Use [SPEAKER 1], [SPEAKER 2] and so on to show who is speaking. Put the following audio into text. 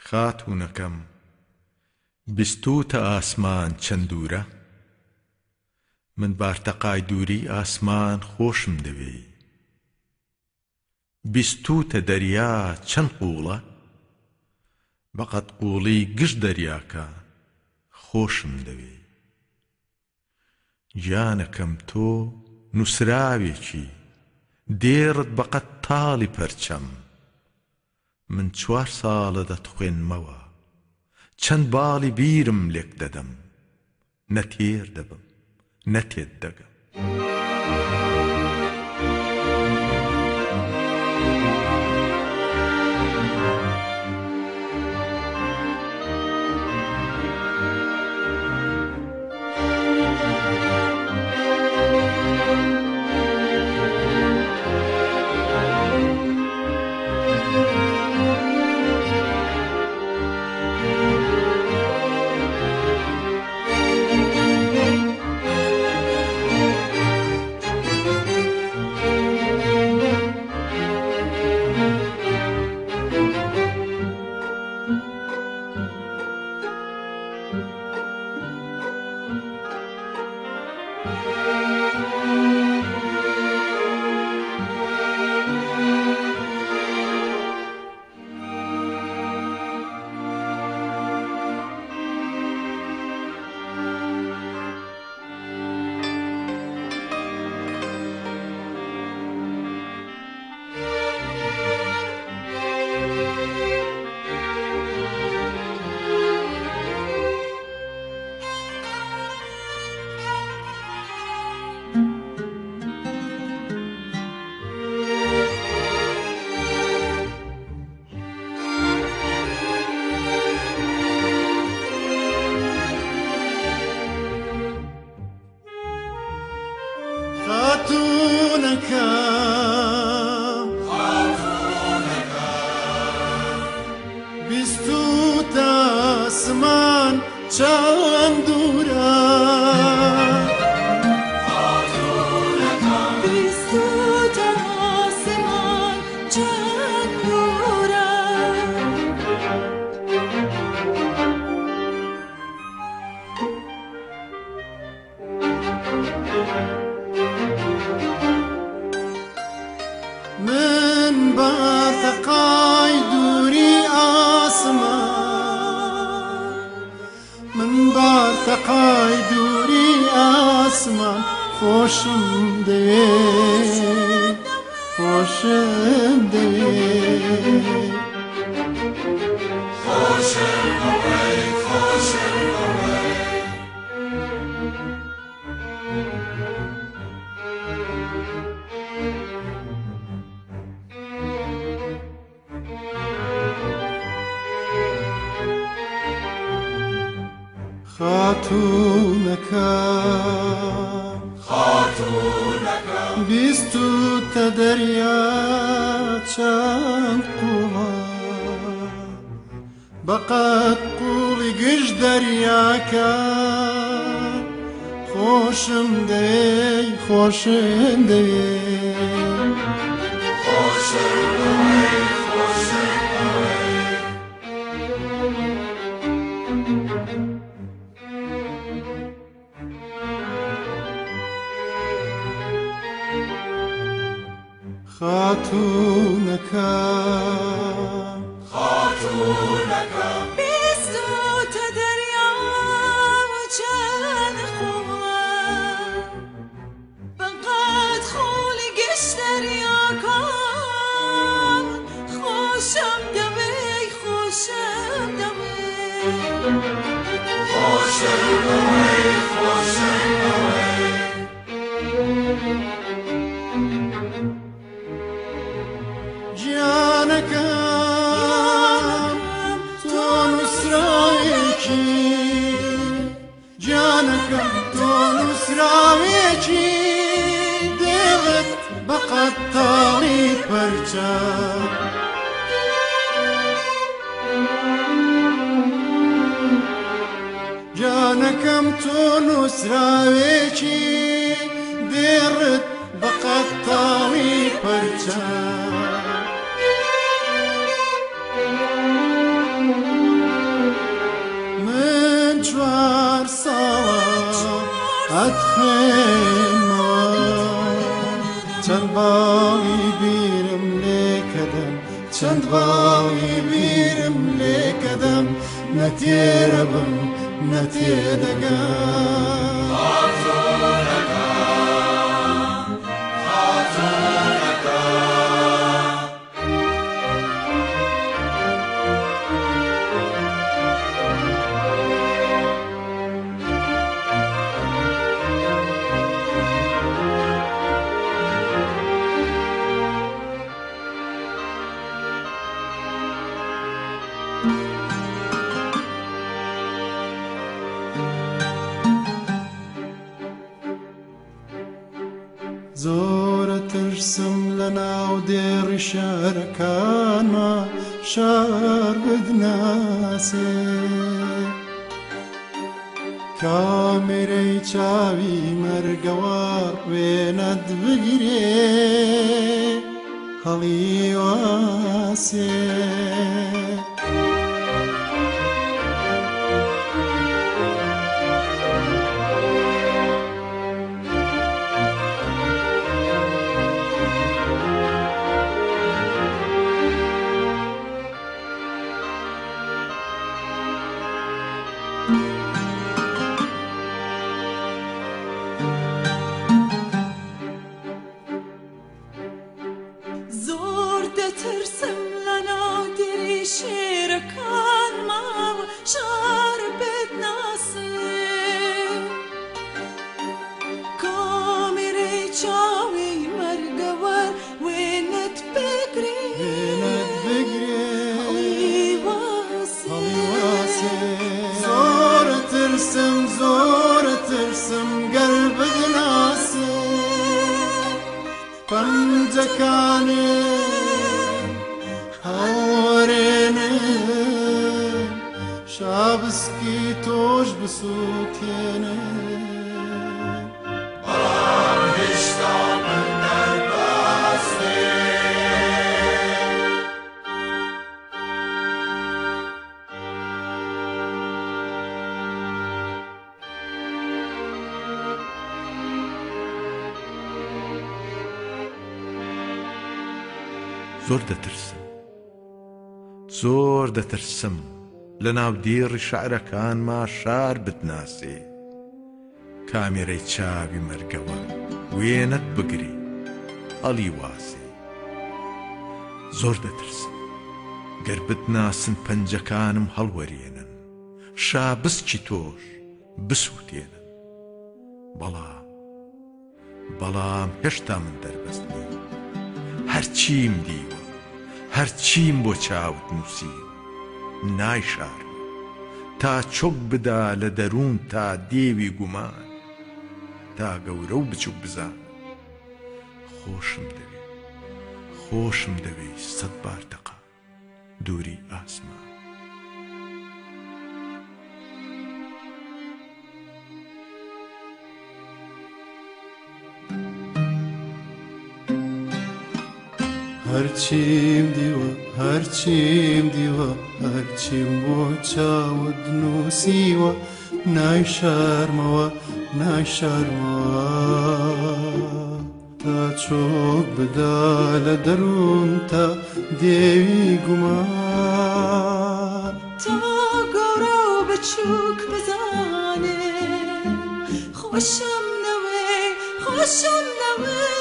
[SPEAKER 1] خاتوونەکەم بیستوتە ئاسمان چەند دوورە من بارتەقای دووری ئاسمان خۆشم دەوێ بیستوتە دەریا چەند قوڵە بەقەد قوڵی گشت دەریاکە خۆشم دەوێ گیانەکەم تۆ نووسراوێکی دێڕت بەقەد تاڵی پەرچەم من 4 ساڵە دەتخوێنمەوە چەند باڵی بیرم لێک دەدەم نەتێر دەبم نەتێت دەگەم
[SPEAKER 2] بیستوتە ئاسمان چەند دوورە بیستوتە ئاسمان چەند دوورە من بارتەقای دووری ئاسمان من بارتەقای دووری ئاسمان خۆشم دەوێ خۆشم دەوێ خۆشم ئەوەی خۆشم ئەوەی خاتوونەکە بیستوتە دەریا چەند قوڵە بەقەد قوڵی گشت دەریاکە خۆشم دەوێ خۆشم دەوێ خۆشم ئەوەی خۆشم ئەوەی خاتوونەکە
[SPEAKER 3] بیستوتە دەریا چەند قوڵە بەقەد قوڵی گشت دەریاکە خۆشم دەوێ خۆشم دەوێ
[SPEAKER 2] خۆشم ئەوەی خۆشم ئەوەی گیانەکەم تۆ نووسراوێکی گیانەکەم تۆ نووسراوێکی دێڵت بەقەد تاڵی پەرچەم گیانەکەم تۆ نووسراوێکی دێڕت بەقەد تاڵی پەرچەم ئەتخێنەوە چەند باوی بیرم لێکەدەم چەند باوی بیرم لێکەدەم نەتێرە بم نەتێدەگەم زۆرە ترسم لە ناو دێڕی شارەکانە شار بدناسێ کامێرەی چاوی مەرگەوار وێنەت بگرێ هەڵی واسێ
[SPEAKER 3] زۆر دەترسم لە ناو دێری شێرەکان ماوە شار بتناسێ کامێرەی چاوی مەرگەوەر وێنەت بگرێ هەڵی واسێ
[SPEAKER 2] زۆرە ترسم گەر بدناسێ پەنجەکانێ هەڵوەرێنێ شابسکی تۆش بسووتێنێ بەڵام هێشتا من دەرباسێ
[SPEAKER 1] زۆر دەترسم لە ناو دیێڕی شەعرەکانما شار بتناسێ کامێرەی چاوی مەرگەوە وێنەت بگری هەڵی واسێ زۆر دەترسم گەر بتناسن پەنجەکانم هەڵوەرێنن شابسکی تۆش بسووتێنن بەڵام هێشتا من دەربەستنی هەرچیم دیوە هەرچیم بۆ چاوت نووسی نایشار تا چۆک بدا لە دەروون تا دێوی گومان تا گەورە و بچوو بزان خۆشم دەوێ سەد بار تەقا دووری ئاسمان
[SPEAKER 2] هەرچیم دیوە هەرچیم بۆ چاوت نووسیوە نایشارمەوە تا چۆک بدا لە دەروون تا دێوی گومان
[SPEAKER 3] تا گەورە و بچووک بزانێ خۆشم نەوێ